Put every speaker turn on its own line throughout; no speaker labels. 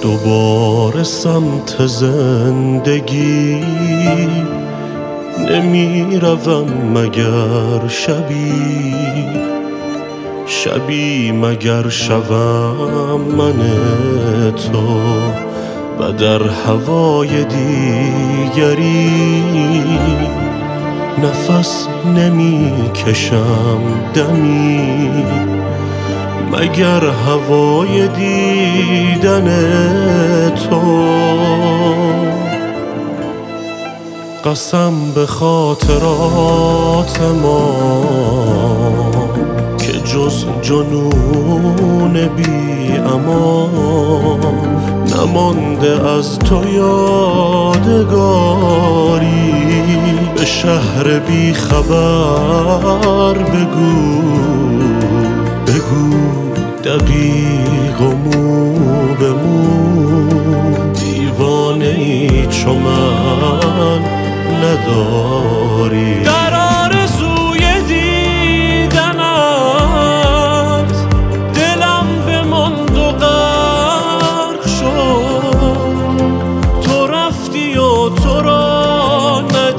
دوباره سمت زندگی نمی روم مگر شبی مگر شوم من تو و در هوای دیگری نفس نمی کشم دمی مگر هوای دیدن تو. قسم به خاطرات ما که جز جنون بی امان نمانده از تو یادگاری. به شهر بی خبر بگو دقیق و مو به مو دیوانه ای چو من نداری. در آرزوی دیدنت دلم بماند و غرق شد. تو رفتی و تو را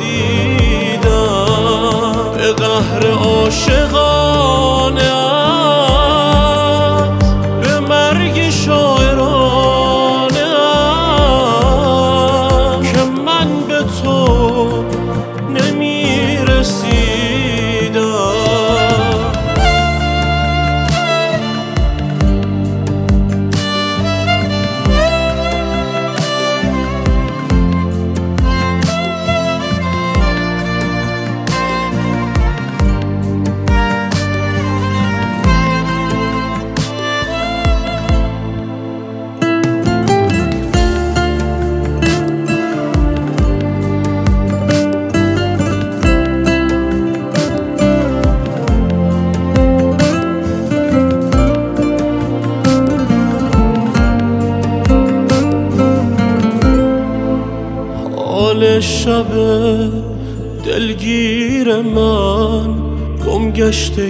ندیدم به قهر عاشقانه شب دلگیر من گم گشته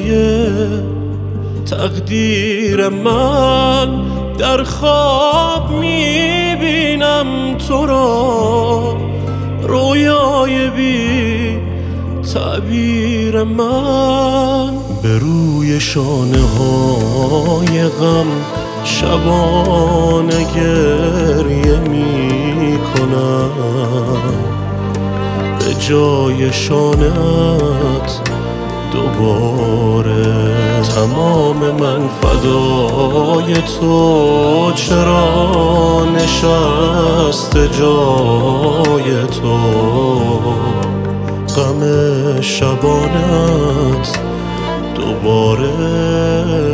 تقدیر من در خواب میبینم تو را رویای بی تعبیر من به روی شانه های غم شبانه گریه می کنم به جای شانه‌ات دوباره تمام من فدای تو چرا نشست جای تو غم شبانت دوباره